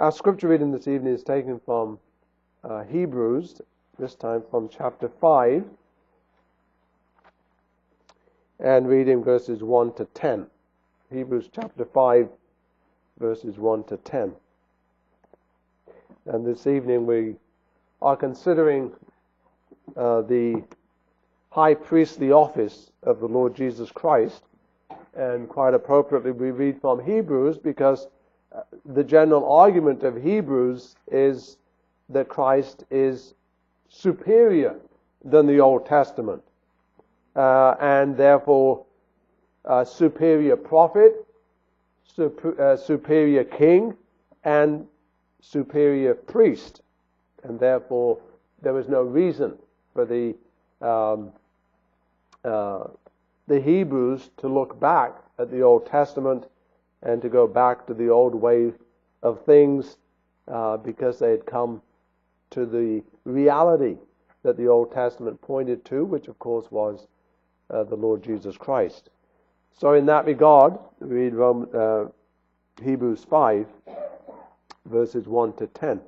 Our scripture reading this evening is taken from Hebrews, this time from chapter 5, and reading verses 1 to 10. Hebrews chapter 5, verses 1 to 10. And this evening we are considering the high priestly office of the Lord Jesus Christ. And quite appropriately we read from Hebrews because the general argument of Hebrews is that Christ is superior than the Old Testament, and therefore superior prophet, superior king, and superior priest. And therefore there was no reason for the Hebrews to look back at the Old Testament and to go back to the old way of things, because they had come to the reality that the Old Testament pointed to, which of course was the Lord Jesus Christ. So in that regard, we read Hebrews 5, verses 1 to 10.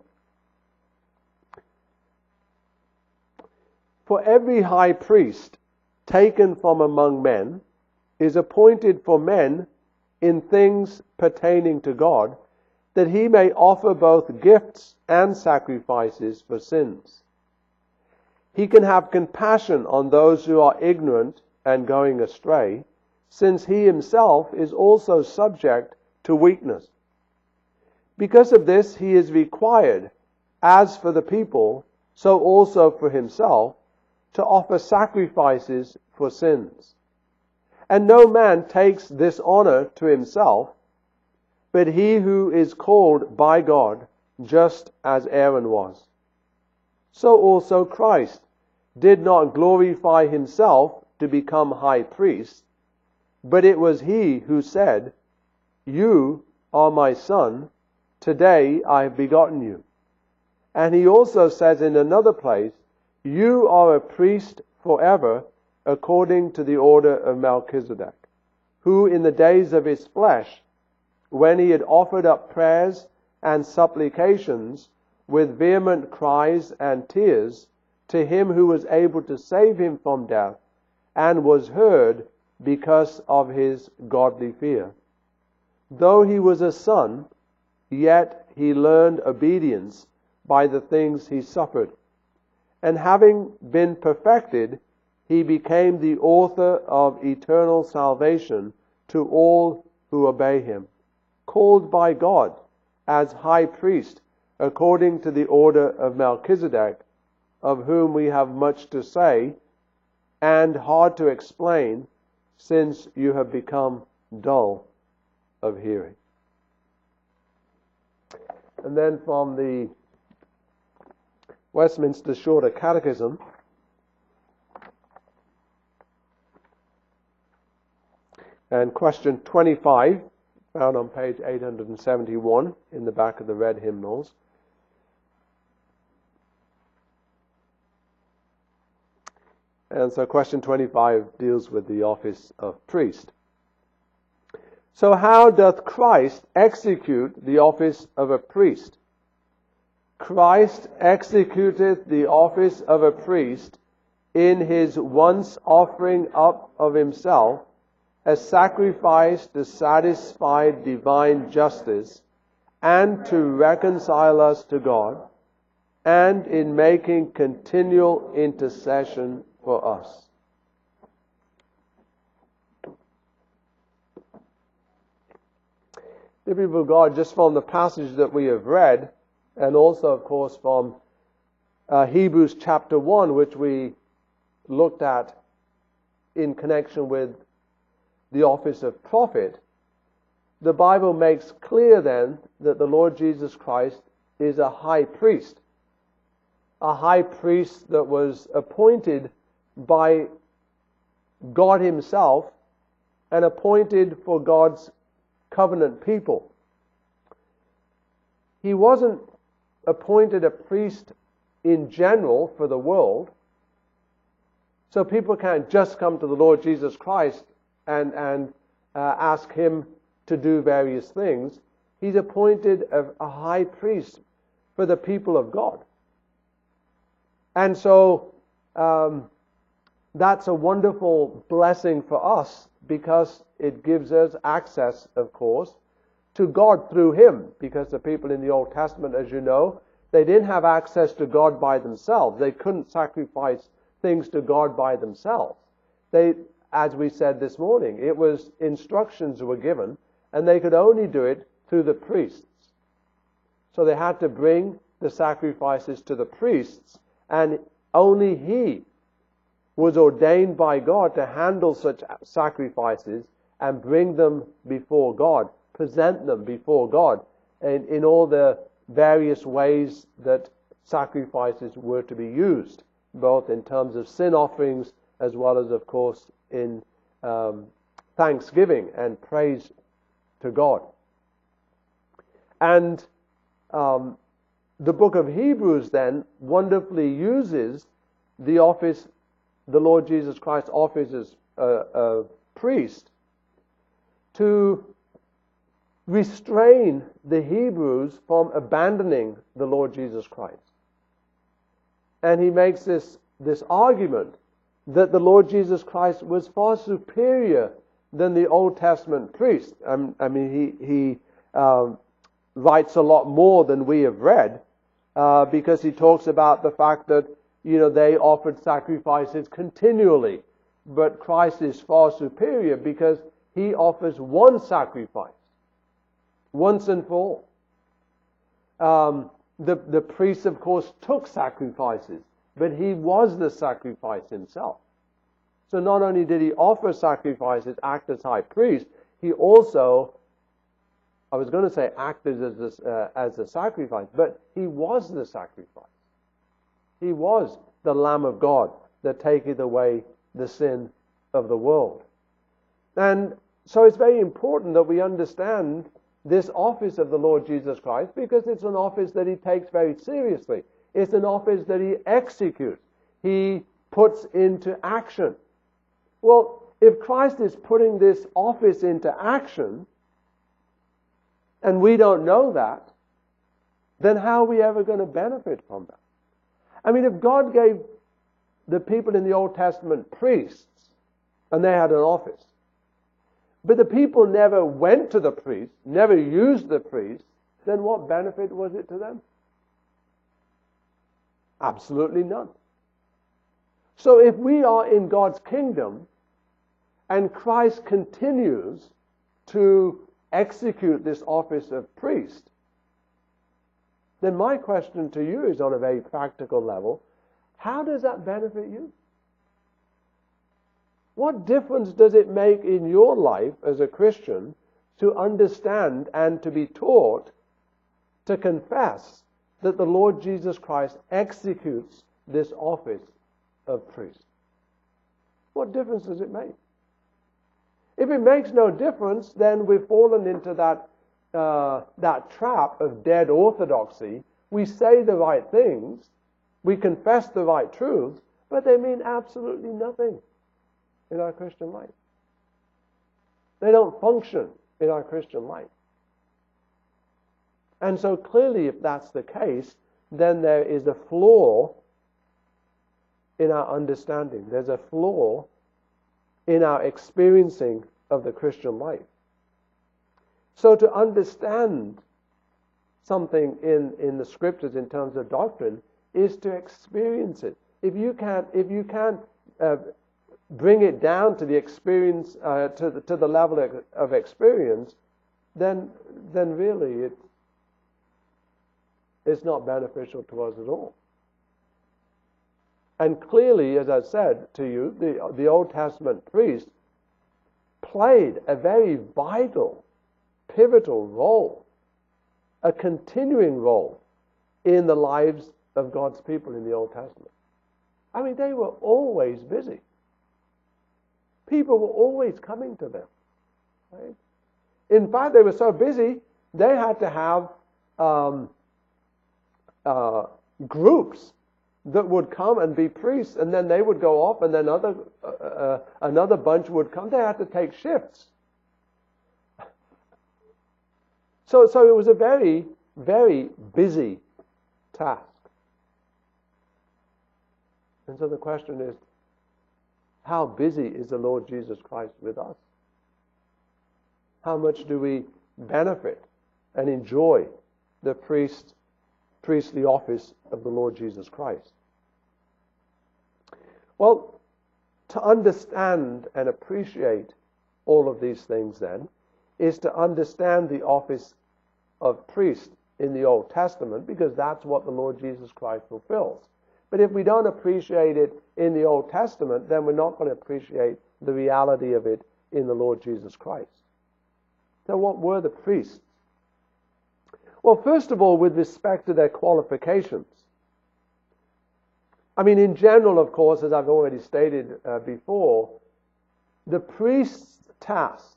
For every high priest taken from among men is appointed for men in things pertaining to God, that he may offer both gifts and sacrifices for sins. He can have compassion on those who are ignorant and going astray, since he himself is also subject to weakness. Because of this, he is required, as for the people, so also for himself, to offer sacrifices for sins. And no man takes this honor to himself, but he who is called by God, just as Aaron was. So also Christ did not glorify himself to become high priest, but it was he who said, "You are my son, today I have begotten you." And he also says in another place, "You are a priest forever, according to the order of Melchizedek, who in the days of his flesh, when he had offered up prayers and supplications with vehement cries and tears to him who was able to save him from death, and was heard because of his godly fear. Though he was a son, yet he learned obedience by the things he suffered. And having been perfected, he became the author of eternal salvation to all who obey him, called by God as high priest according to the order of Melchizedek, of whom we have much to say and hard to explain, since you have become dull of hearing." And then from the Westminster Shorter Catechism, and question 25, found on page 871 in the back of the red hymnals. And so question 25 deals with the office of priest. So how doth Christ execute the office of a priest? Christ executeth the office of a priest in his once offering up of himself a sacrifice to satisfy divine justice and to reconcile us to God, and in making continual intercession for us. Dear people of God, just from the passage that we have read, and also, of course, from Hebrews chapter 1, which we looked at in connection with the office of prophet, the Bible makes clear then that the Lord Jesus Christ is a high priest that was appointed by God himself and appointed for God's covenant people. He wasn't appointed a priest in general for the world, so people can't just come to the Lord Jesus Christ and ask him to do various things. He's appointed a high priest for the people of God. And so that's a wonderful blessing for us, because it gives us access, of course, to God through him. Because the people in the Old Testament, as you know, they didn't have access to God by themselves. They couldn't sacrifice things to God by themselves. They, as we said this morning, it was instructions were given, and they could only do it through the priests. So they had to bring the sacrifices to the priests, and only he was ordained by God to handle such sacrifices and bring them before God, present them before God in all the various ways that sacrifices were to be used, both in terms of sin offerings as well as, of course, in thanksgiving and praise to God. And the book of Hebrews then wonderfully uses the office, the Lord Jesus Christ office as a priest, to restrain the Hebrews from abandoning the Lord Jesus Christ. And he makes this argument that the Lord Jesus Christ was far superior than the Old Testament priest. I mean, he writes a lot more than we have read, because he talks about the fact that, they offered sacrifices continually, but Christ is far superior because he offers one sacrifice, once and for all. The priests, of course, took sacrifices, but he was the sacrifice himself. So not only did he offer sacrifices, act as high priest, he also, I was going to say acted as a sacrifice, but he was the sacrifice. He was the Lamb of God that taketh away the sin of the world. And so it's very important that we understand this office of the Lord Jesus Christ, because it's an office that he takes very seriously. It's an office that he executes. He puts into action. Well, if Christ is putting this office into action, and we don't know that, then how are we ever going to benefit from that? I mean, if God gave the people in the Old Testament priests, and they had an office, but the people never went to the priest, never used the priest, then what benefit was it to them? Absolutely none. So if we are in God's kingdom, and Christ continues to execute this office of priest, then my question to you is, on a very practical level, how does that benefit you? What difference does it make in your life as a Christian to understand and to be taught to confess that the Lord Jesus Christ executes this office of priest? What difference does it make? If it makes no difference, then we've fallen into that trap of dead orthodoxy. We say the right things, we confess the right truths, but they mean absolutely nothing in our Christian life. They don't function in our Christian life. And so clearly, if that's the case, then there is a flaw in our understanding. There's a flaw in our experiencing of the Christian life. So to understand something in the Scriptures in terms of doctrine is to experience it. If you can't bring it down to the experience, to the level of experience, then really it's not beneficial to us at all. And clearly, as I said to you, the Old Testament priest played a very vital, pivotal role, a continuing role in the lives of God's people in the Old Testament. I mean, they were always busy. People were always coming to them. Right? In fact, they were so busy, they had to have groups that would come and be priests, and then they would go off, and then another bunch would come. They had to take shifts. So it was a very, very busy task. And so the question is, how busy is the Lord Jesus Christ with us? How much do we benefit and enjoy the priestly office of the Lord Jesus Christ? Well, to understand and appreciate all of these things then is to understand the office of priest in the Old Testament, because that's what the Lord Jesus Christ fulfills. But if we don't appreciate it in the Old Testament, then we're not going to appreciate the reality of it in the Lord Jesus Christ. So what were the priests? Well, first of all, with respect to their qualifications. I mean, in general, of course, as I've already stated before, the priest's task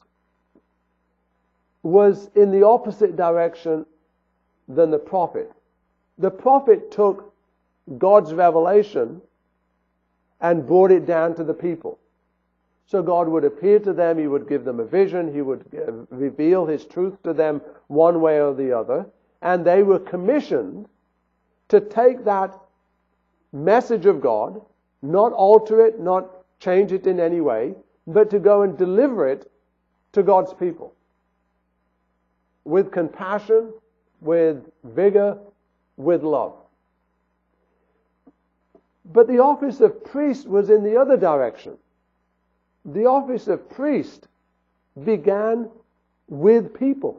was in the opposite direction than the prophet. The prophet took God's revelation and brought it down to the people. So God would appear to them, He would give them a vision, He would reveal His truth to them one way or the other, and they were commissioned to take that message of God, not alter it, not change it in any way, but to go and deliver it to God's people. With compassion, with vigor, with love. But the office of priest was in the other direction. The office of priest began with people.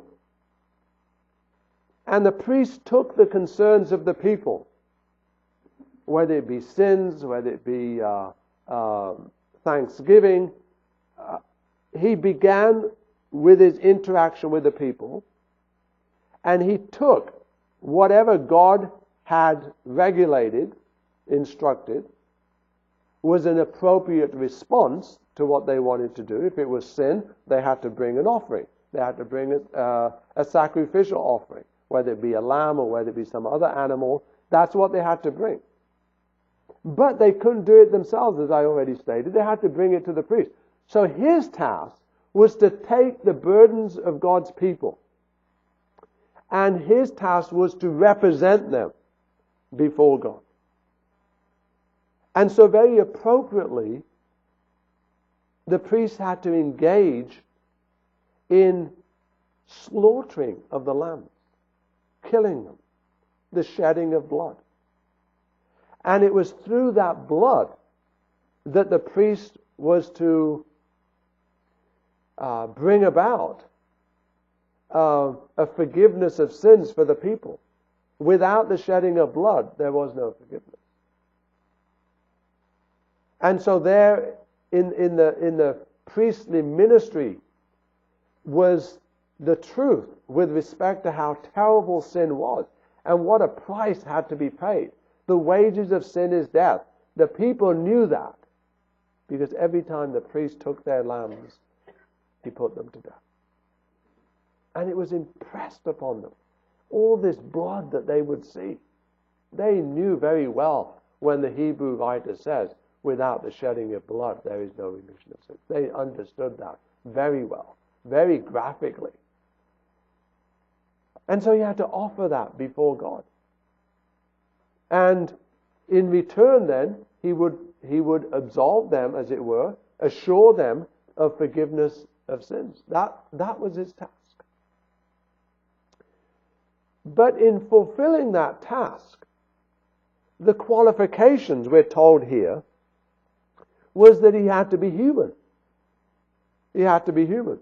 And the priest took the concerns of the people, whether it be sins, whether it be thanksgiving. He began with his interaction with the people, and he took whatever God had regulated, instructed, was an appropriate response to what they wanted to do. If it was sin, they had to bring an offering. They had to bring a sacrificial offering, whether it be a lamb or whether it be some other animal. That's what they had to bring. But they couldn't do it themselves, as I already stated. They had to bring it to the priest. So his task was to take the burdens of God's people, and his task was to represent them before God. And so very appropriately, the priest had to engage in slaughtering of the lambs, killing them, the shedding of blood. And it was through that blood that the priest was to bring about a forgiveness of sins for the people. Without the shedding of blood, there was no forgiveness. And so there, in the priestly ministry, was the truth with respect to how terrible sin was and what a price had to be paid. The wages of sin is death. The people knew that, because every time the priest took their lambs, he put them to death. And it was impressed upon them. All this blood that they would see. They knew very well when the Hebrew writer says, without the shedding of blood, there is no remission of sins. They understood that very well, very graphically. And so he had to offer that before God. And in return then, he would absolve them, as it were, assure them of forgiveness of sins. That was his task. But in fulfilling that task, the qualifications, we're told here, was that he had to be human. He had to be human.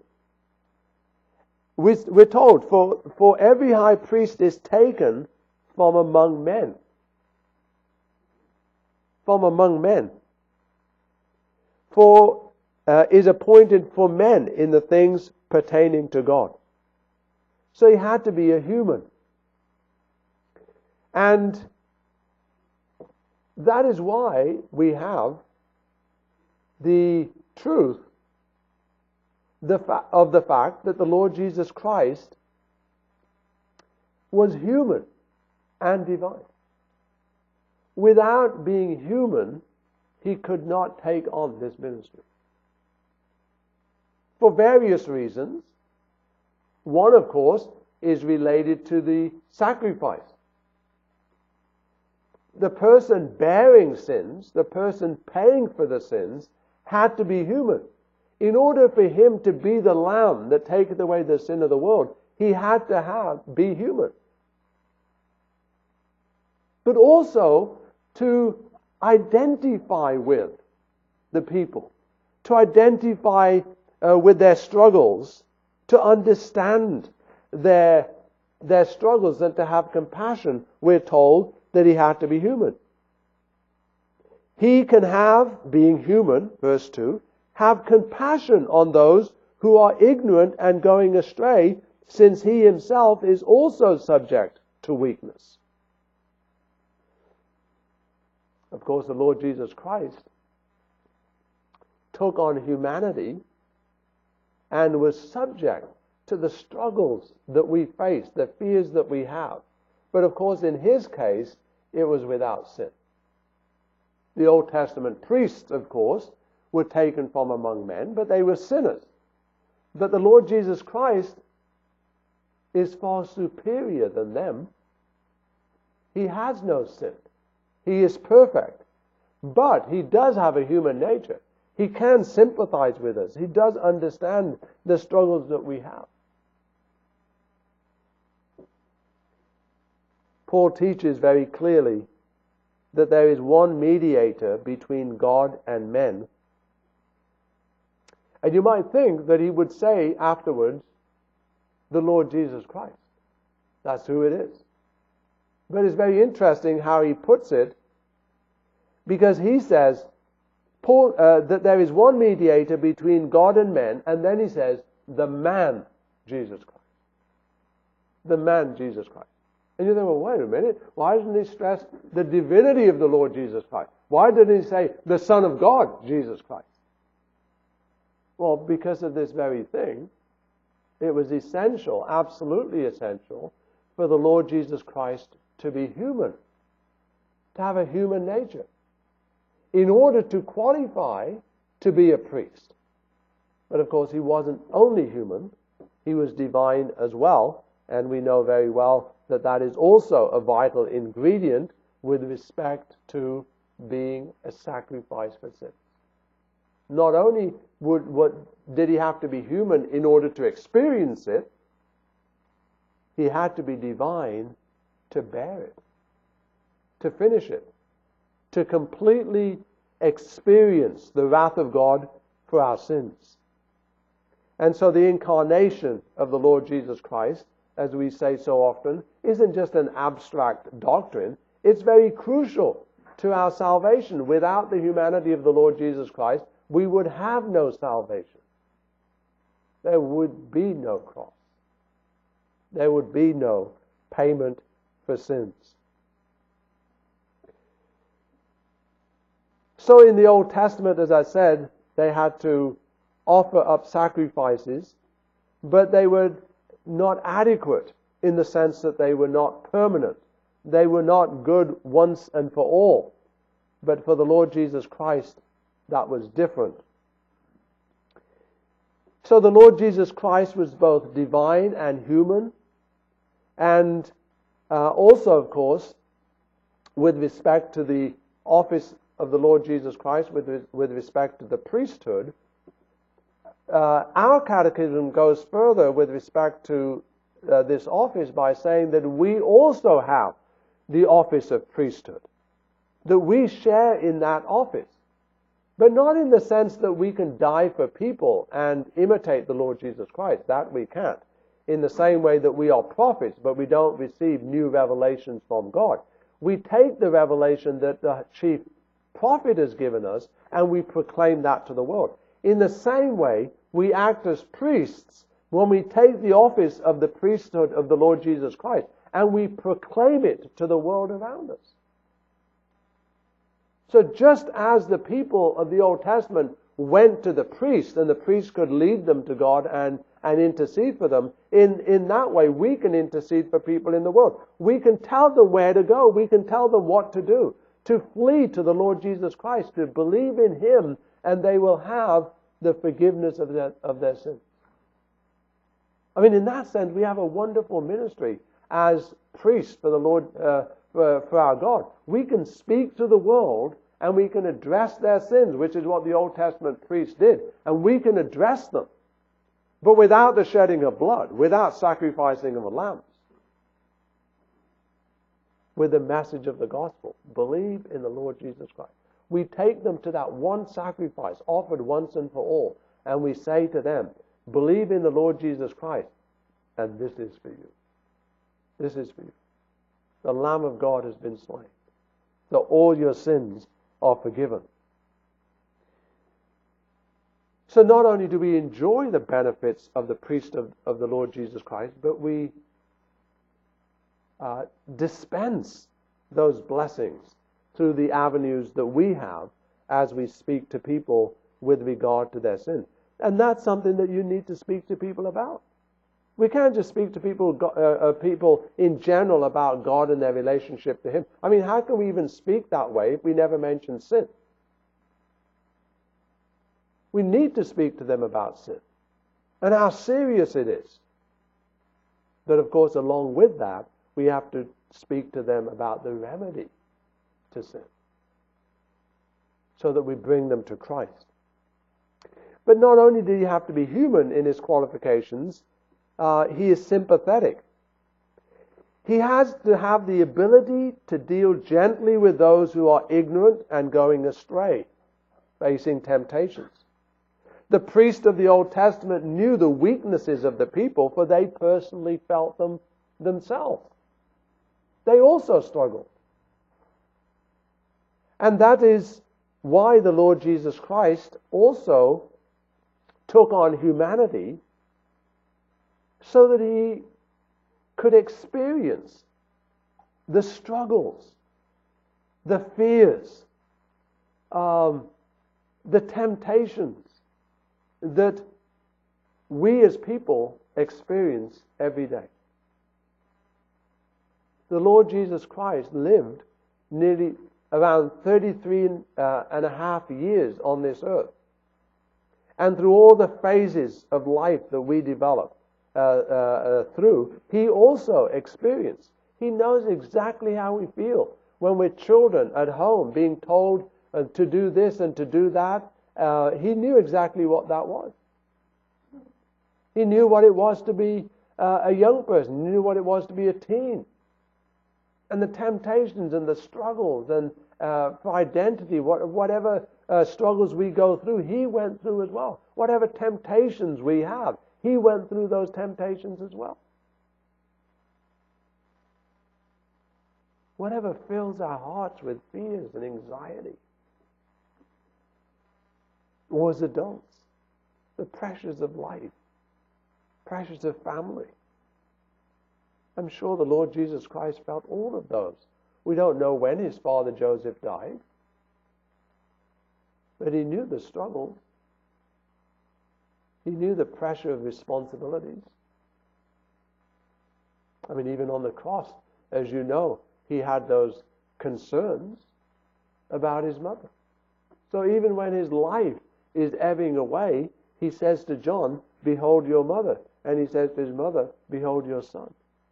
We're told, for every high priest is taken from among men. From among men. For is appointed for men in the things pertaining to God. So he had to be a human. And that is why we have the truth of the fact that the Lord Jesus Christ was human and divine. Without being human, he could not take on this ministry. For various reasons. One, of course, is related to the sacrifice. The person bearing sins, the person paying for the sins, had to be human. In order for him to be the Lamb that taketh away the sin of the world, he had to be human. But also to identify with the people, to identify with their struggles, to understand their struggles, and to have compassion. We're told that he had to be human. He can have, being human, verse 2, have compassion on those who are ignorant and going astray, since he himself is also subject to weakness. Of course, the Lord Jesus Christ took on humanity and was subject to the struggles that we face, the fears that we have. But of course, in his case, it was without sin. The Old Testament priests, of course, were taken from among men, but they were sinners. But the Lord Jesus Christ is far superior than them. He has no sin. He is perfect. But he does have a human nature. He can sympathize with us. He does understand the struggles that we have. Paul teaches very clearly that there is one mediator between God and men. And you might think that he would say afterwards, the Lord Jesus Christ. That's who it is. But it's very interesting how he puts it, because he says that there is one mediator between God and men, and then he says, the man Jesus Christ. The man Jesus Christ. And you think, well, wait a minute, why doesn't he stress the divinity of the Lord Jesus Christ? Why didn't he say the Son of God, Jesus Christ? Well, because of this very thing, it was essential, absolutely essential, for the Lord Jesus Christ to be human, to have a human nature, in order to qualify to be a priest. But of course, he wasn't only human, he was divine as well, and we know very well that that is also a vital ingredient with respect to being a sacrifice for sin. Not only did he have to be human in order to experience it, he had to be divine to bear it, to finish it, to completely experience the wrath of God for our sins. And so the incarnation of the Lord Jesus Christ, as we say so often, isn't just an abstract doctrine. It's very crucial to our salvation. Without the humanity of the Lord Jesus Christ, we would have no salvation. There would be no cross. There would be no payment for sins. So in the Old Testament, as I said, they had to offer up sacrifices, but they were not adequate in the sense that they were not permanent. They were not good once and for all. But for the Lord Jesus Christ, that was different. So the Lord Jesus Christ was both divine and human, and also, of course, with respect to the office of the Lord Jesus Christ, with respect to the priesthood, our catechism goes further with respect to this office by saying that we also have the office of priesthood, that we share in that office, but not in the sense that we can die for people and imitate the Lord Jesus Christ. That we can't. In the same way that we are prophets, but we don't receive new revelations from God. We take the revelation that the chief prophet has given us, and we proclaim that to the world. In the same way, we act as priests when we take the office of the priesthood of the Lord Jesus Christ, and we proclaim it to the world around us. So just as the people of the Old Testament went to the priest, and the priest could lead them to God and intercede for them, in that way we can intercede for people in the world. We can tell them where to go. We can tell them what to do. To flee to the Lord Jesus Christ, to believe in Him, and they will have the forgiveness of their sins. I mean, in that sense, we have a wonderful ministry as priests for the Lord, for our God. We can speak to the world and we can address their sins, which is what the Old Testament priests did. And we can address them, but without the shedding of blood, without sacrificing of lambs. With the message of the gospel. Believe in the Lord Jesus Christ. We take them to that one sacrifice offered once and for all, and we say to them, believe in the Lord Jesus Christ, and this is for you. This is for you. The Lamb of God has been slain, so all your sins are forgiven. So not only do we enjoy the benefits of the priest of the Lord Jesus Christ, but we dispense those blessings through the avenues that we have as we speak to people with regard to their sin. And that's something that you need to speak to people about. We can't just speak to people in general about God and their relationship to Him. I mean, how can we even speak that way if we never mention sin? We need to speak to them about sin and how serious it is. But of course, along with that, we have to speak to them about the remedy to sin, so that we bring them to Christ. But not only did he have to be human in his qualifications, he is sympathetic. He has to have the ability to deal gently with those who are ignorant and going astray, facing temptations. The priest of the Old Testament knew the weaknesses of the people, for they personally felt them themselves. They also struggled. And that is why the Lord Jesus Christ also took on humanity, so that he could experience the struggles, the fears, the temptations that we as people experience every day. The Lord Jesus Christ lived nearly around 33 and a half years on this earth. And through all the phases of life that we develop through, he also experienced. He knows exactly how we feel when we're children at home being told to do this and to do that. He knew exactly what that was. He knew what it was to be a young person. He knew what it was to be a teen. And the temptations and the struggles and for identity, whatever struggles we go through, he went through as well. Whatever temptations we have, he went through those temptations as well. Whatever fills our hearts with fears and anxiety. Or as adults, the pressures of life, pressures of family. I'm sure the Lord Jesus Christ felt all of those. We don't know when his father Joseph died, but he knew the struggle. He knew the pressure of responsibilities. I mean, even on the cross, as you know, he had those concerns about his mother. So even when his life is ebbing away, he says to John, "Behold your mother." And he says to his mother, "Behold your son."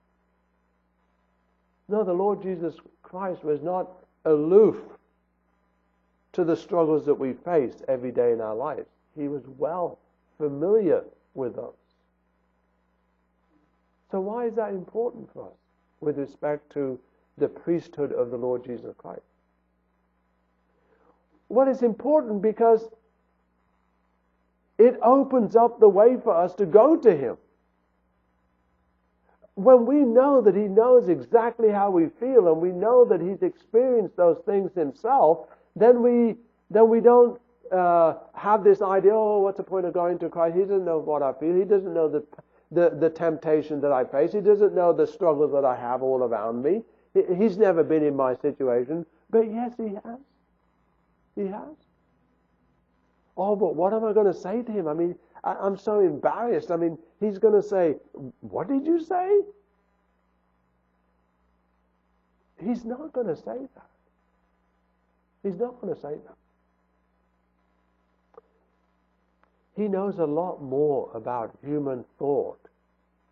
No, the Lord Jesus Christ was not aloof to the struggles that we face every day in our lives. He was well familiar with those. So why is that important for us with respect to the priesthood of the Lord Jesus Christ? Well, it's important because it opens up the way for us to go to him. When we know that he knows exactly how we feel and we know that he's experienced those things himself, then we don't have this idea, oh, what's the point of going to Christ? He doesn't know what I feel. He doesn't know the temptation that I face. He doesn't know the struggle that I have all around me. He's never been in my situation. But yes, he has. He has. Oh, but what am I going to say to him? I mean, I'm so embarrassed. I mean, he's going to say, "What did you say?" He's not going to say that. He's not going to say that. He knows a lot more about human thought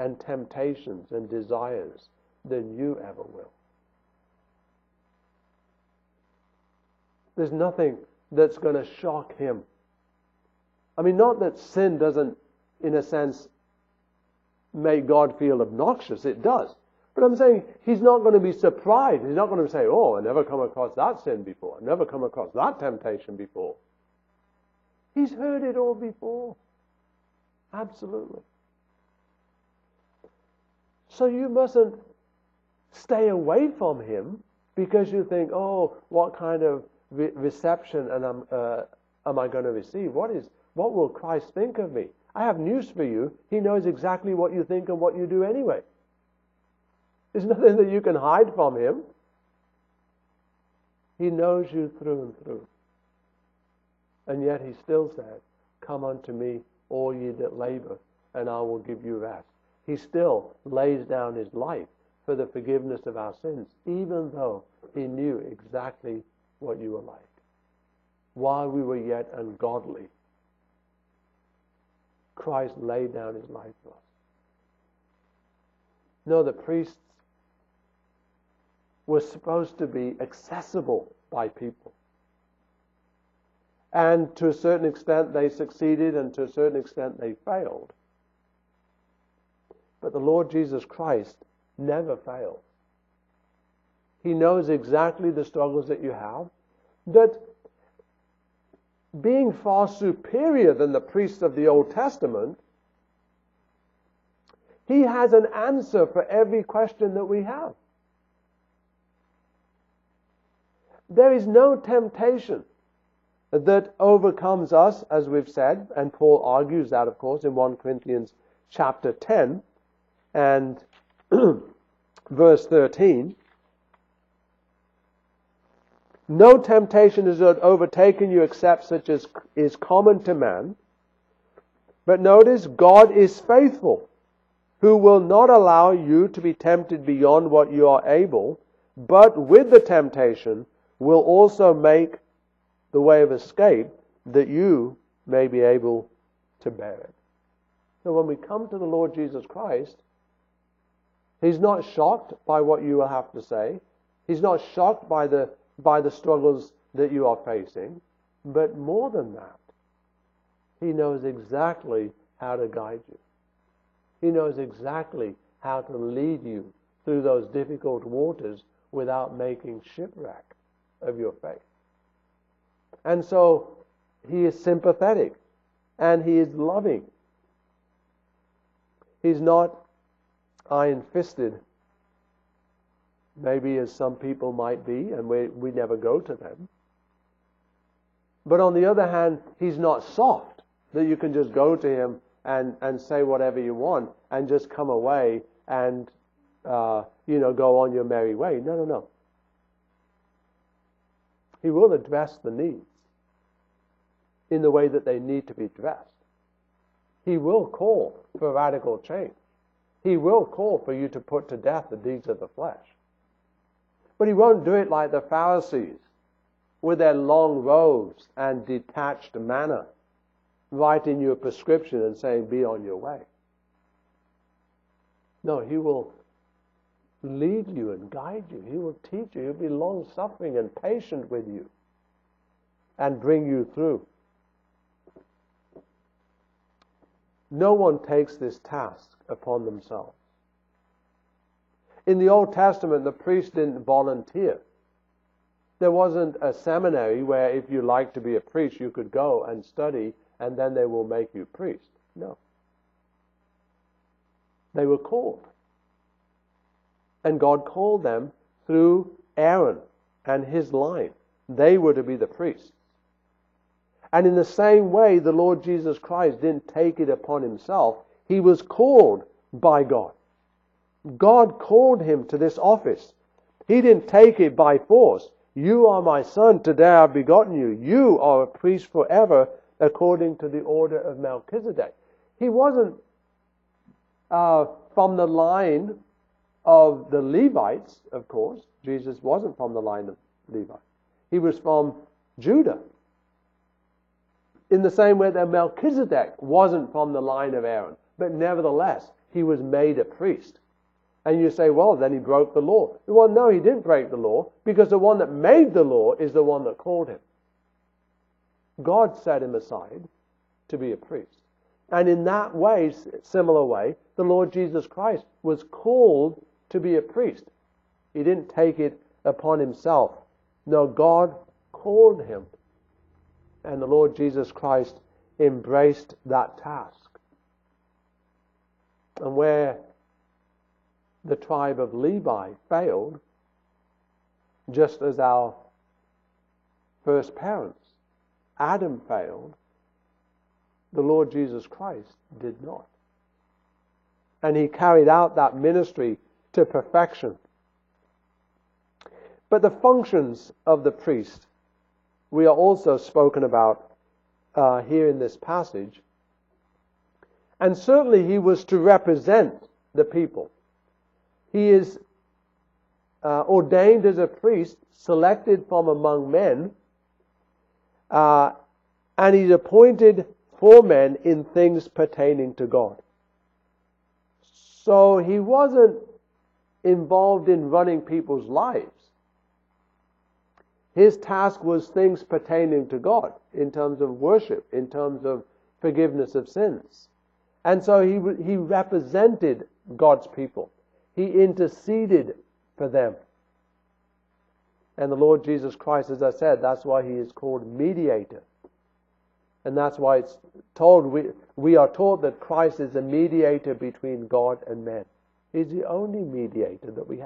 and temptations and desires than you ever will. There's nothing that's going to shock him. I mean, not that sin doesn't, in a sense, make God feel obnoxious. It does. But I'm saying he's not going to be surprised. He's not going to say, oh, I've never come across that sin before. I've never come across that temptation before. He's heard it all before. Absolutely. So you mustn't stay away from him because you think, oh, what kind of reception am I going to receive? What will Christ think of me? I have news for you. He knows exactly what you think and what you do anyway. There's nothing that you can hide from him. He knows you through and through. And yet he still said, come unto me, all ye that labor, and I will give you rest. He still lays down his life for the forgiveness of our sins, even though he knew exactly what you were like. While we were yet ungodly, Christ laid down his life for us. No, the priests were supposed to be accessible by people. And to a certain extent they succeeded, and to a certain extent they failed. But the Lord Jesus Christ never fails. He knows exactly the struggles that you have, that being far superior than the priests of the Old Testament, he has an answer for every question that we have. There is no temptation that overcomes us, as we've said, and Paul argues that, of course, in 1 Corinthians chapter 10 and verse 13. No temptation has overtaken you except such as is common to man. But notice, God is faithful, who will not allow you to be tempted beyond what you are able, but with the temptation will also make the way of escape that you may be able to bear it. So when we come to the Lord Jesus Christ, he's not shocked by what you will have to say. He's not shocked by the struggles that you are facing. But more than that, he knows exactly how to guide you. He knows exactly how to lead you through those difficult waters without making shipwreck of your faith. And so he is sympathetic and he is loving. He's not iron-fisted, maybe as some people might be, and we never go to them. But on the other hand, he's not soft, that you can just go to him and say whatever you want and just come away and go on your merry way. No. He will address the needs in the way that they need to be addressed. He will call for radical change. He will call for you to put to death the deeds of the flesh. But he won't do it like the Pharisees with their long robes and detached manner, writing you a prescription and saying, be on your way. No, he will lead you and guide you. He will teach you. He'll be long-suffering and patient with you and bring you through. No one takes this task upon themselves. In the Old Testament, the priest didn't volunteer. There wasn't a seminary where if you like to be a priest, you could go and study and then they will make you priest. No. They were called. And God called them through Aaron and his line. They were to be the priests. And in the same way, the Lord Jesus Christ didn't take it upon himself. He was called by God. God called him to this office. He didn't take it by force. You are my son, today I have begotten you. You are a priest forever, according to the order of Melchizedek. He wasn't from the line of the Levites, of course. Jesus wasn't from the line of Levi. He was from Judah. In the same way that Melchizedek wasn't from the line of Aaron. But nevertheless, he was made a priest. And you say, well, then he broke the law. Well, no, he didn't break the law, because the one that made the law is the one that called him. God set him aside to be a priest. And in that way, similar way, the Lord Jesus Christ was called to be a priest. He didn't take it upon himself. No, God called him. And the Lord Jesus Christ embraced that task. And where the tribe of Levi failed, just as our first parents, Adam, failed, the Lord Jesus Christ did not. And he carried out that ministry to perfection. But the functions of the priest, we are also spoken about here in this passage. And certainly he was to represent the people. He is ordained as a priest, selected from among men, and he's appointed for men in things pertaining to God. So he wasn't involved in running people's lives. His task was things pertaining to God, in terms of worship, in terms of forgiveness of sins. And so he represented God's people. He interceded for them. And the Lord Jesus Christ, as I said, that's why he is called mediator. And that's why it's told, we are taught that Christ is a mediator between God and men. He's the only mediator that we have.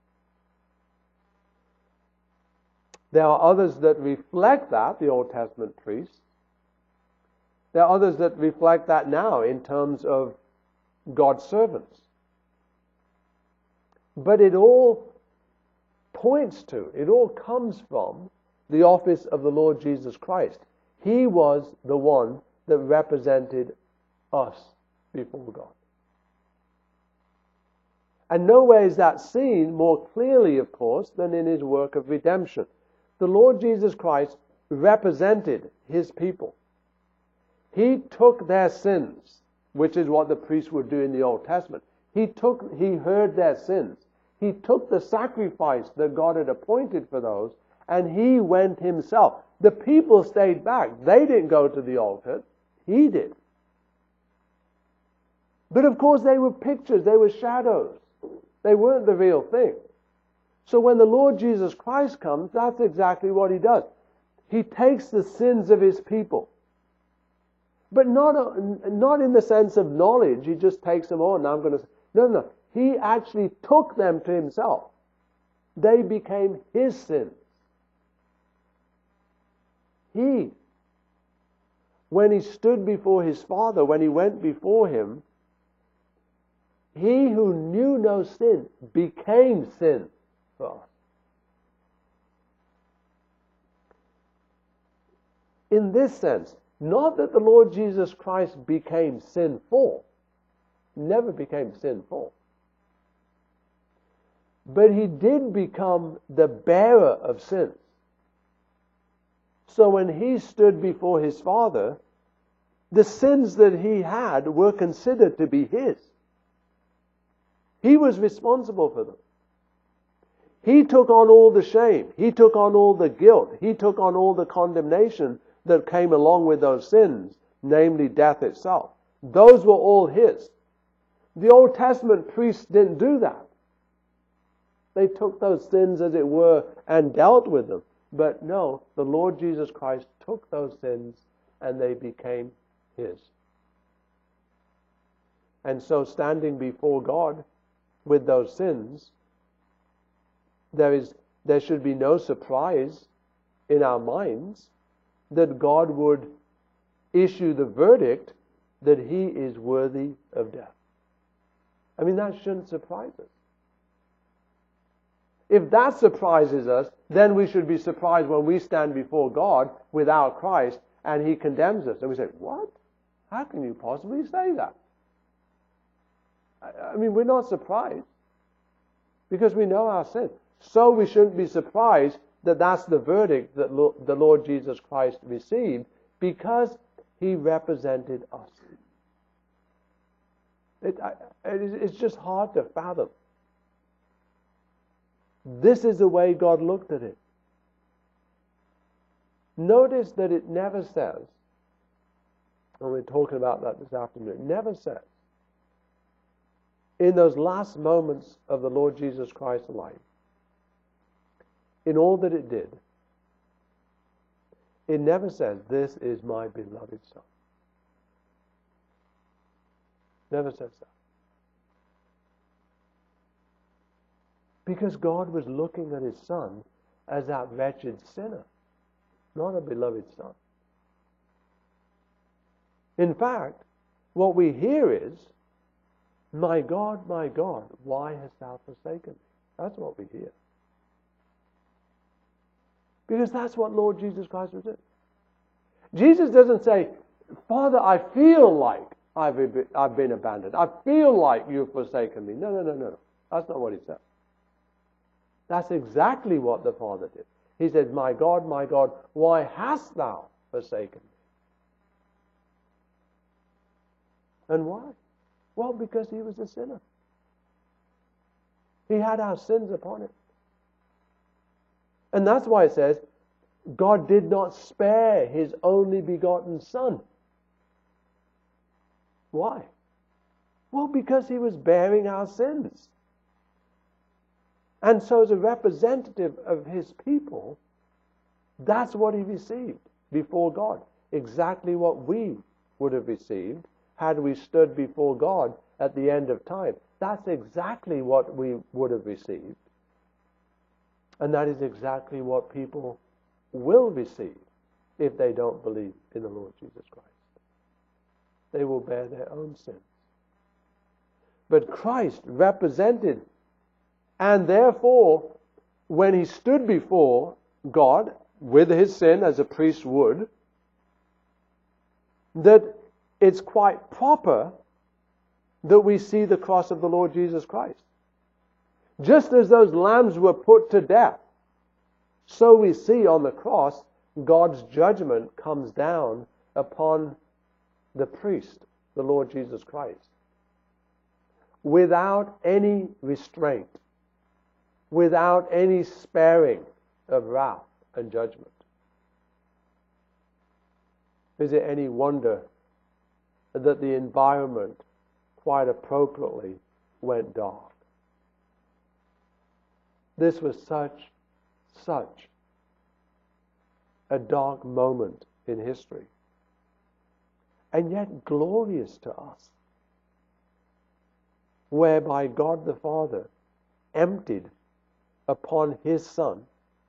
There are others that reflect that, the Old Testament priests. There are others that reflect that now in terms of God's servants. But it all points to, it all comes from the office of the Lord Jesus Christ. He was the one that represented us before God. And nowhere is that seen more clearly, of course, than in his work of redemption. The Lord Jesus Christ represented his people. He took their sins, which is what the priests would do in the Old Testament. He heard their sins. He took the sacrifice that God had appointed for those, and he went himself. The people stayed back. They didn't go to the altar. He did. But of course they were pictures. They were shadows. They weren't the real thing. So when the Lord Jesus Christ comes, that's exactly what he does. He takes the sins of his people. But not in the sense of knowledge. He just takes them on. Now I'm going to... No. He actually took them to himself. They became his sins. When he stood before his Father, when he went before him, he who knew no sin became sin for us. In this sense, not that the Lord Jesus Christ became sinful, never became sinful, but he did become the bearer of sins. So when he stood before his Father, the sins that he had were considered to be his. He was responsible for them. He took on all the shame. He took on all the guilt. He took on all the condemnation that came along with those sins, namely death itself. Those were all his. The Old Testament priests didn't do that. They took those sins, as it were, and dealt with them. But no, the Lord Jesus Christ took those sins and they became his. And so standing before God with those sins, there should be no surprise in our minds that God would issue the verdict that he is worthy of death. I mean, that shouldn't surprise us. If that surprises us, then we should be surprised when we stand before God without Christ and he condemns us. And we say, what? How can you possibly say that? I mean, we're not surprised because we know our sin. So we shouldn't be surprised that that's the verdict that the Lord Jesus Christ received, because he represented us. It's just hard to fathom. This is the way God looked at it. Notice that it never says, and we're talking about that this afternoon, it never says, in those last moments of the Lord Jesus Christ's life, in all that it did, it never says, "This is my beloved Son." Never says that. Because God was looking at His Son as that wretched sinner, not a beloved Son. In fact, what we hear is, my God, why hast thou forsaken me?" That's what we hear. Because that's what Lord Jesus Christ was doing. Jesus doesn't say, "Father, I feel like I've been abandoned. I feel like you've forsaken me." No. That's not what He said. That's exactly what the Father did. He said, my God, why hast thou forsaken me?" And why? Well, because He was a sinner. He had our sins upon Him. And that's why it says, God did not spare His only begotten Son. Why? Well, because He was bearing our sins. And so as a representative of His people, that's what He received before God. Exactly what we would have received had we stood before God at the end of time. That's exactly what we would have received. And that is exactly what people will receive if they don't believe in the Lord Jesus Christ. They will bear their own sins. But Christ represented, and therefore, when He stood before God with His sin as a priest would, that it's quite proper that we see the cross of the Lord Jesus Christ. Just as those lambs were put to death, so we see on the cross God's judgment comes down upon the priest, the Lord Jesus Christ, without any restraint, without any sparing of wrath and judgment. Is it any wonder that the environment quite appropriately went dark? This was such a dark moment in history, and yet glorious to us, whereby God the Father emptied upon His Son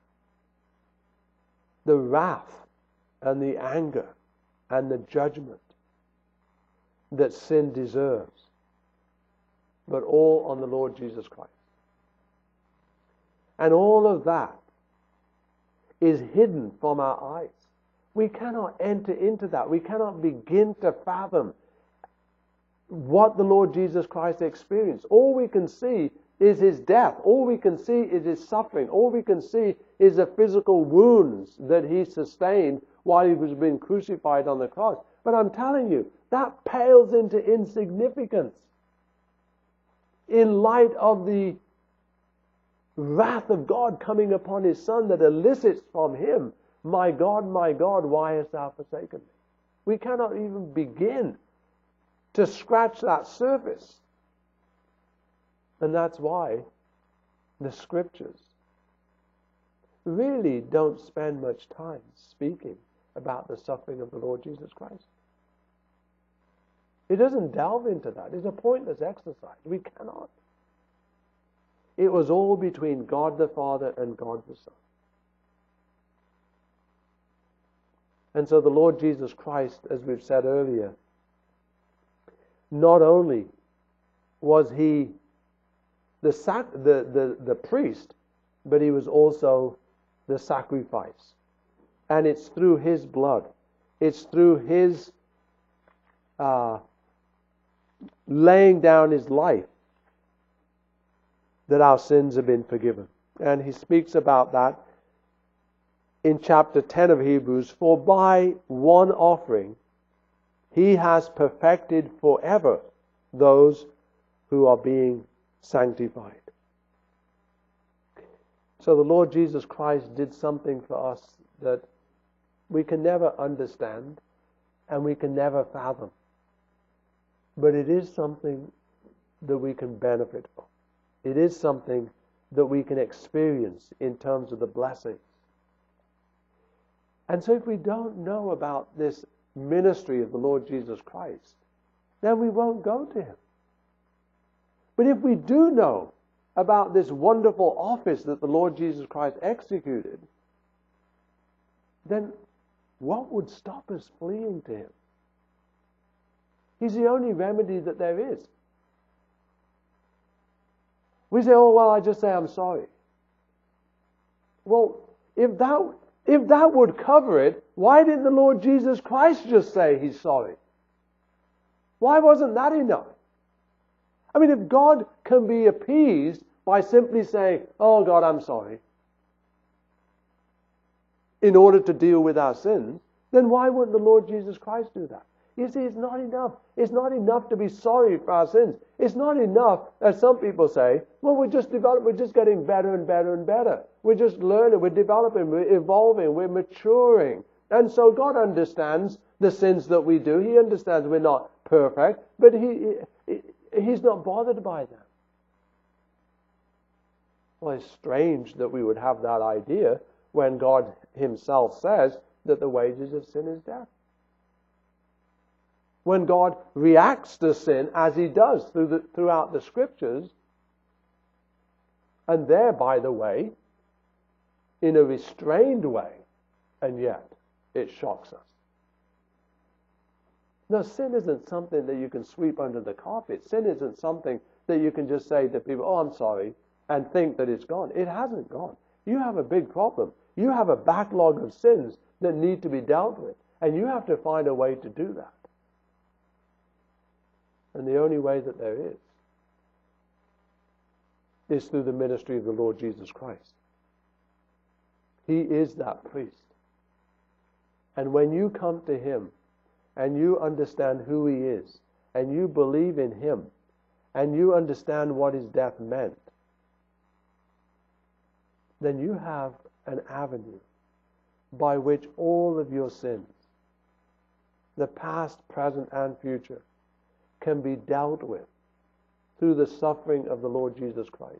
the wrath and the anger and the judgment that sin deserves, but all on the Lord Jesus Christ. And all of that is hidden from our eyes. We cannot enter into that. We cannot begin to fathom what the Lord Jesus Christ experienced. All we can see is His death. All we can see is His suffering. All we can see is the physical wounds that He sustained while He was being crucified on the cross. But I'm telling you, that pales into insignificance in light of the wrath of God coming upon His Son that elicits from Him, my God, why hast thou forsaken me?" We cannot even begin to scratch that surface. And that's why the Scriptures really don't spend much time speaking about the suffering of the Lord Jesus Christ. It doesn't delve into that. It's a pointless exercise. We cannot. It was all between God the Father and God the Son. And so the Lord Jesus Christ, as we've said earlier, not only was He the priest, but He was also the sacrifice. And it's through His blood, it's through His laying down His life that our sins have been forgiven. And he speaks about that in chapter 10 of Hebrews. For by one offering He has perfected forever those who are being sanctified. So the Lord Jesus Christ did something for us that we can never understand and we can never fathom. But it is something that we can benefit from. It is something that we can experience in terms of the blessings. And so if we don't know about this ministry of the Lord Jesus Christ, then we won't go to Him. But if we do know about this wonderful office that the Lord Jesus Christ executed, then what would stop us fleeing to Him? He's the only remedy that there is. We say, oh, well, I just say I'm sorry. Well, if that would cover it, why didn't the Lord Jesus Christ just say He's sorry? Why wasn't that enough? I mean, if God can be appeased by simply saying, oh God, I'm sorry, in order to deal with our sins, then why wouldn't the Lord Jesus Christ do that? You see, it's not enough. It's not enough to be sorry for our sins. It's not enough, as some people say, well, we're just getting better and better and better. We're just learning, we're developing, we're evolving, we're maturing. And so God understands the sins that we do. He understands we're not perfect, but He's not bothered by that. Well, it's strange that we would have that idea when God Himself says that the wages of sin is death. When God reacts to sin as He does throughout the Scriptures, and there, by the way, in a restrained way, and yet it shocks us. No, sin isn't something that you can sweep under the carpet. Sin isn't something that you can just say to people, oh, I'm sorry, and think that it's gone. It hasn't gone. You have a big problem. You have a backlog of sins that need to be dealt with, and you have to find a way to do that. And the only way that there is through the ministry of the Lord Jesus Christ. He is that priest. And when you come to Him and you understand who He is and you believe in Him and you understand what His death meant, then you have an avenue by which all of your sins, the past, present, and future, can be dealt with through the suffering of the Lord Jesus Christ.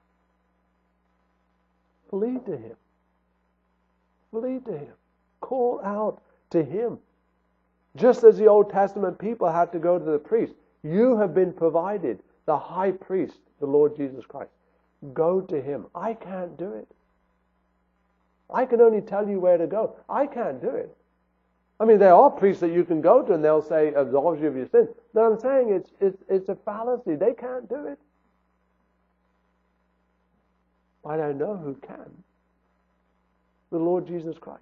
Flee to Him. Flee to Him. Call out to Him. Just as the Old Testament people had to go to the priest, you have been provided the high priest, the Lord Jesus Christ. Go to Him. I can't do it. I can only tell you where to go. I can't do it. I mean, there are priests that you can go to and they'll say, absolves you of your sins. But I'm saying it's a fallacy. They can't do it. I don't know who can. The Lord Jesus Christ.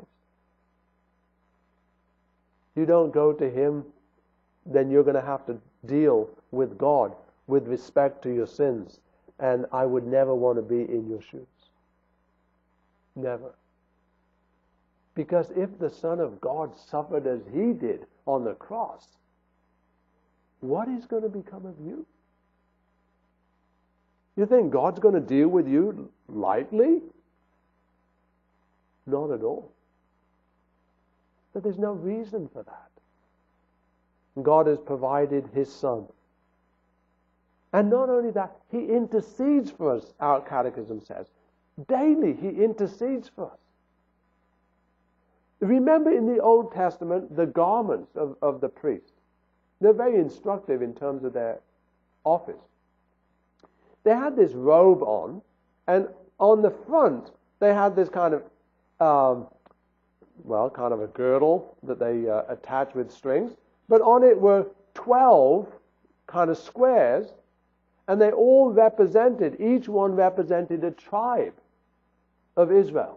You don't go to Him, then you're going to have to deal with God with respect to your sins. And I would never want to be in your shoes. Never. Because if the Son of God suffered as He did on the cross, what is going to become of you? You think God's going to deal with you lightly? Not at all. But there's no reason for that. God has provided His Son. And not only that, He intercedes for us, our catechism says. Daily He intercedes for us. Remember in the Old Testament, the garments of the priest. They're very instructive in terms of their office. They had this robe on, and on the front, they had this kind of, kind of a girdle that they attach with strings. But on it were 12 kind of squares, and they all represented, each one represented a tribe of Israel.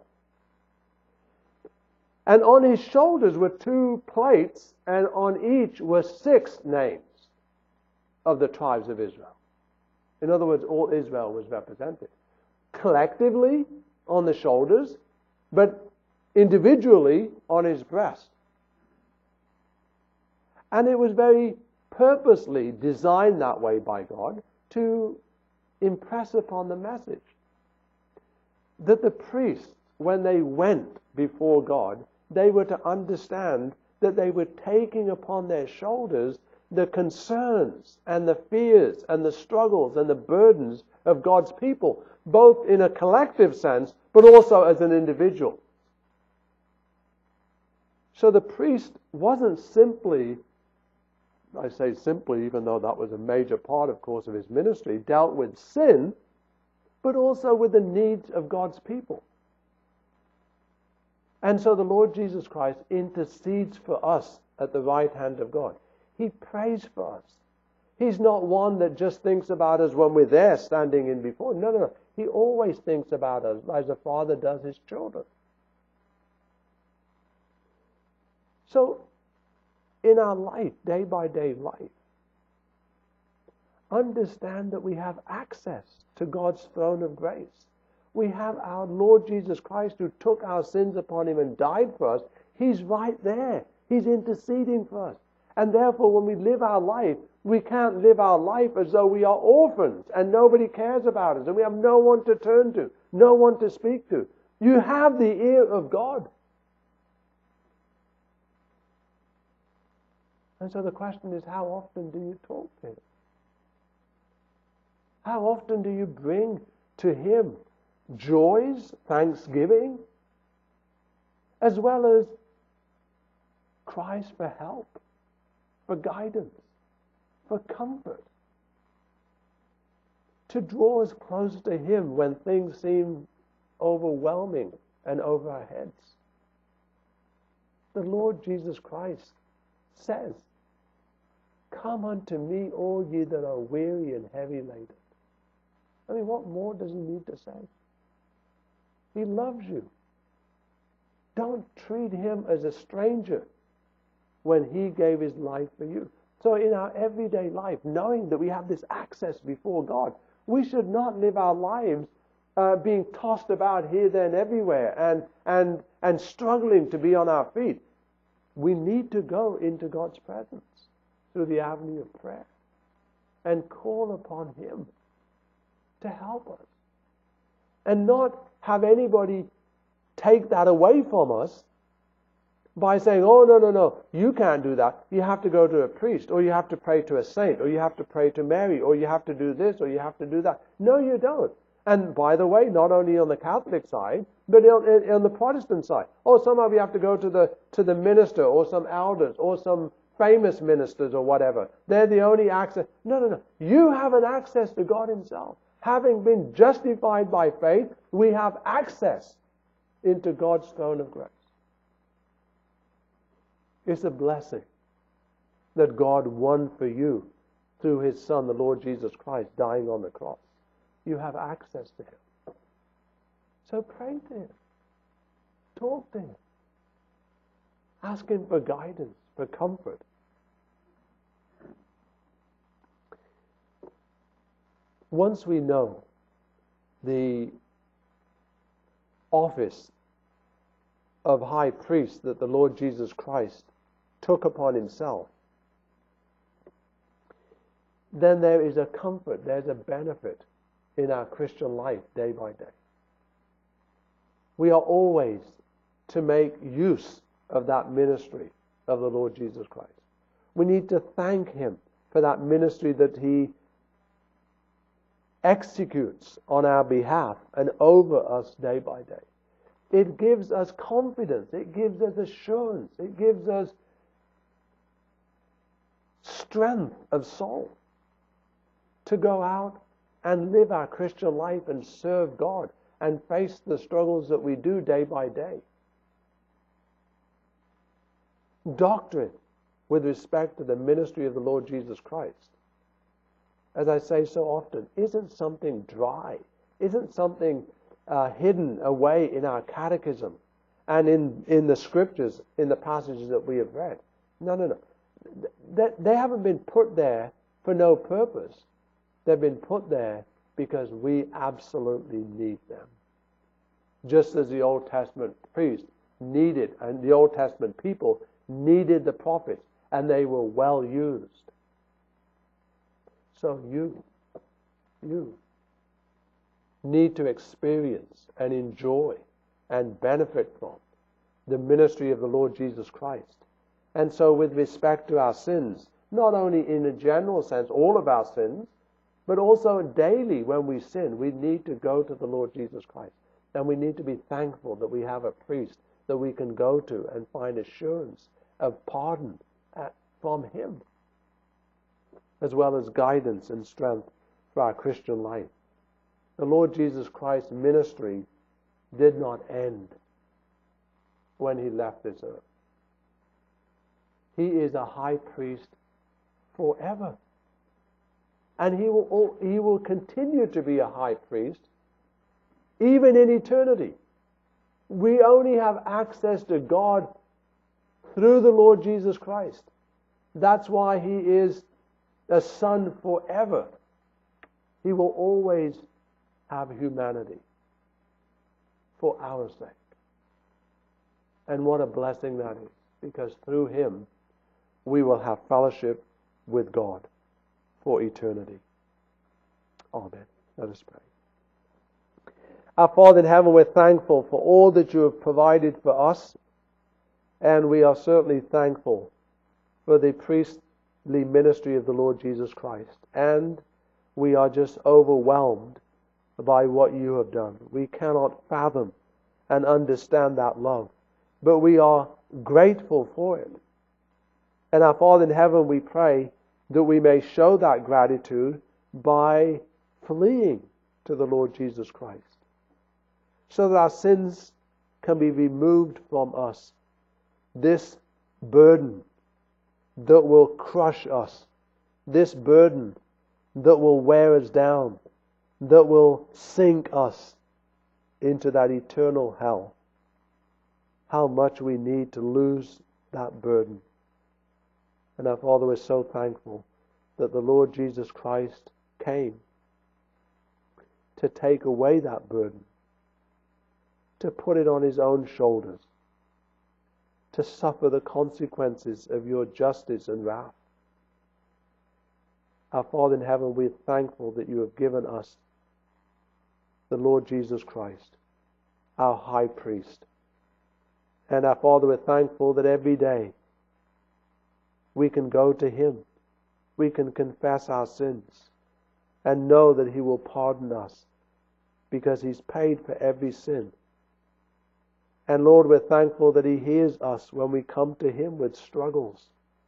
And on his shoulders were 2 plates, and on each were 6 names of the tribes of Israel. In other words, all Israel was represented. Collectively on the shoulders, but individually on his breast. And it was very purposely designed that way by God to impress upon the message that the priests, when they went before God, they were to understand that they were taking upon their shoulders the concerns and the fears and the struggles and the burdens of God's people, both in a collective sense, but also as an individual. So the priest wasn't simply, I say simply, even though that was a major part, of course, of his ministry, dealt with sin, but also with the needs of God's people. And so the Lord Jesus Christ intercedes for us at the right hand of God. He prays for us. He's not one that just thinks about us when we're there standing in before. No. He always thinks about us as a father does his children. So, in our life, day by day life, understand that we have access to God's throne of grace. We have our Lord Jesus Christ who took our sins upon him and died for us. He's right there. He's interceding for us. And therefore, when we live our life, we can't live our life as though we are orphans and nobody cares about us and we have no one to turn to, no one to speak to. You have the ear of God. And so the question is, how often do you talk to him? How often do you bring to him joys, thanksgiving, as well as cries for help, for guidance, for comfort? To draw us close to him when things seem overwhelming and over our heads. The Lord Jesus Christ says, "Come unto me, all ye that are weary and heavy laden." I mean, what more does he need to say? He loves you. Don't treat him as a stranger when he gave his life for you. So in our everyday life, knowing that we have this access before God, we should not live our lives being tossed about here, there, and everywhere and struggling to be on our feet. We need to go into God's presence through the avenue of prayer and call upon him to help us. And not have anybody take that away from us by saying, "Oh, no, you can't do that. You have to go to a priest, or you have to pray to a saint, or you have to pray to Mary, or you have to do this, or you have to do that." No, you don't. And by the way, not only on the Catholic side, but on the Protestant side. Oh, somehow we have to go to the minister, or some elders, or some famous ministers, or whatever. They're the only access. No. You have an access to God himself. Having been justified by faith, we have access into God's throne of grace. It's a blessing that God won for you through his Son, the Lord Jesus Christ, dying on the cross. You have access to him. So pray to him. Talk to him. Ask him for guidance, for comfort. Once we know the office of high priest that the Lord Jesus Christ took upon himself, then there is a comfort, there's a benefit in our Christian life day by day. We are always to make use of that ministry of the Lord Jesus Christ. We need to thank him for that ministry that he executes on our behalf and over us day by day. It gives us confidence. It gives us assurance. It gives us strength of soul to go out and live our Christian life and serve God and face the struggles that we do day by day. Doctrine with respect to the ministry of the Lord Jesus Christ, as I say so often, isn't something dry, isn't something hidden away in our catechism and in the scriptures, in the passages that we have read. No. They haven't been put there for no purpose. They've been put there because we absolutely need them. Just as the Old Testament priest needed, and the Old Testament people needed the prophets, and they were well used So you need to experience and enjoy and benefit from the ministry of the Lord Jesus Christ. And so with respect to our sins, not only in a general sense, all of our sins, but also daily when we sin, we need to go to the Lord Jesus Christ. And we need to be thankful that we have a priest that we can go to and find assurance of pardon from Him, as well as guidance and strength for our Christian life. The Lord Jesus Christ's ministry did not end when He left this earth. He is a high priest forever. And He will continue to be a high priest even in eternity. We only have access to God through the Lord Jesus Christ. That's why He is a Son forever. He will always have humanity for our sake. And what a blessing that is, because through Him we will have fellowship with God for eternity. Amen. Let us pray. Our Father in heaven, we're thankful for all that You have provided for us, and we are certainly thankful for the priestly ministry of the Lord Jesus Christ. And we are just overwhelmed by what You have done. We cannot fathom and understand that love, but we are grateful for it. And our Father in heaven, we pray that we may show that gratitude by fleeing to the Lord Jesus Christ, so that our sins can be removed from us. This burden that will crush us, this burden that will wear us down, that will sink us into that eternal hell. How much we need to lose that burden. And our Father, we're so thankful that the Lord Jesus Christ came to take away that burden, to put it on His own shoulders, to suffer the consequences of Your justice and wrath. Our Father in heaven, we're thankful that You have given us the Lord Jesus Christ, our high priest. And our Father, we're thankful that every day we can go to Him, we can confess our sins, and know that He will pardon us because He's paid for every sin. And Lord, we're thankful that He hears us when we come to Him with struggles.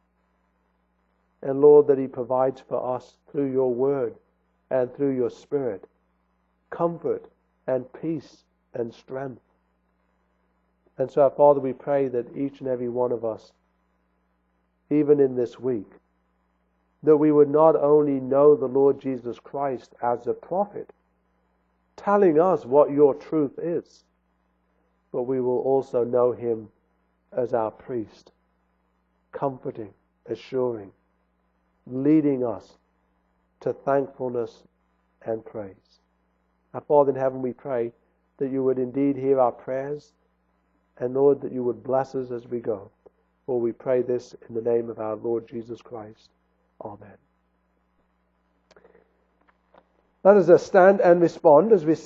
And Lord, that He provides for us through Your word and through Your Spirit comfort and peace and strength. And so, our Father, we pray that each and every one of us, even in this week, that we would not only know the Lord Jesus Christ as a prophet, telling us what Your truth is, but we will also know Him as our priest, comforting, assuring, leading us to thankfulness and praise. Our Father in heaven, we pray that You would indeed hear our prayers, and Lord, that You would bless us as we go. For we pray this in the name of our Lord Jesus Christ. Amen. Let us stand and respond as we